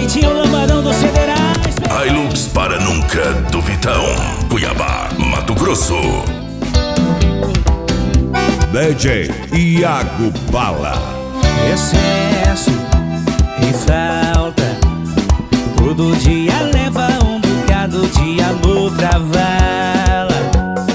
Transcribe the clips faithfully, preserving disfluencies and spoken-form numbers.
Jeitinho Lambadão dos Federais. Hilux para nunca do Vitão, Cuiabá, Mato Grosso. D J Iago Bala. Excesso e falta, todo dia leva um bocado de amor pra vala.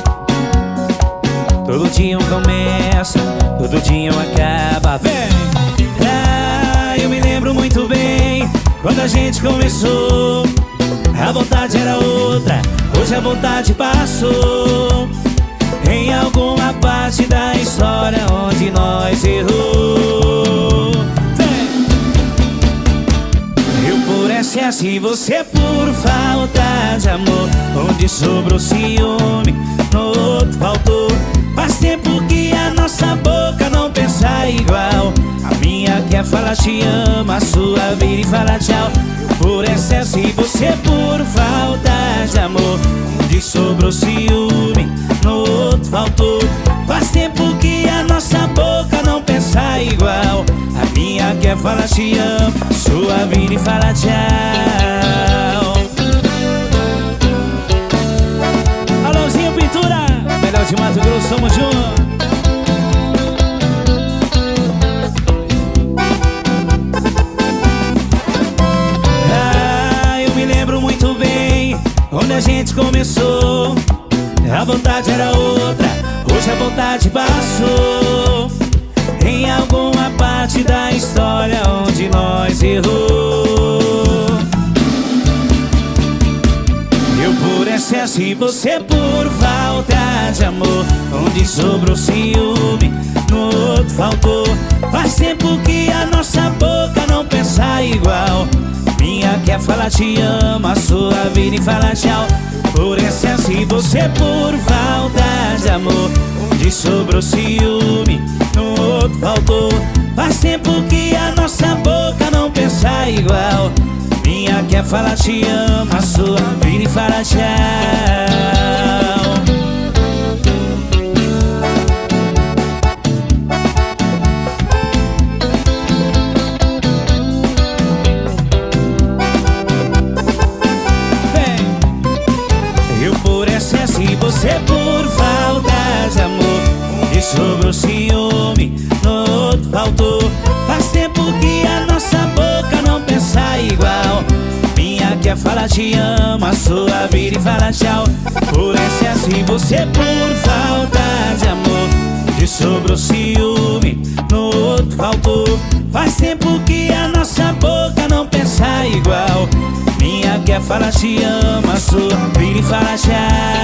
Todo dia um começa, todo dia um acaba. Vem! Ah, eu me lembro muito bem quando a gente começou. A vontade era outra, hoje a vontade passou. Em alguma parte da história onde nós errou. Vem! Eu por excesso e você por falta de amor. Onde sobrou ciúme, no outro faltou. Faz tempo que a nossa boca não pensa igual. A minha quer falar te amo, a sua vira e fala tchau. Eu por excesso e você por falta de amor. Onde sobrou ciúme, no outro faltou. Faz tempo que a nossa boca não pensa igual. A minha quer falar te amo, a sua vira e fala tchau. Alôzinho Pintura, melhor de Mato Grosso, tamo junto. Ah, eu me lembro muito bem onde a gente começou. A vontade era outra, hoje a vontade passou. Em alguma parte da história onde nós errou. Eu por excesso e você por falta de amor. Onde sobrou ciúme, no outro faltou. Faz tempo que a nossa boca não pensa igual. Minha quer falar te amo, a sua vira e fala tchau. Por excesso e você por falta de amor. Onde sobrou ciúme, no outro faltou. Faz tempo que a nossa boca não pensa igual. Minha quer falar te amo, a sua vira e fala tchau. E você por falta de amor. Onde sobrou ciúme, no outro faltou. Faz tempo que a nossa boca não pensa igual. Minha quer falar te amo, a sua vira e fala tchau. Por excesso e você por falta de amor. Onde sobrou ciúme, no outro faltou. Faz tempo que a nossa boca não pensa igual. Minha quer falar te amo, a sua vira e fala tchau.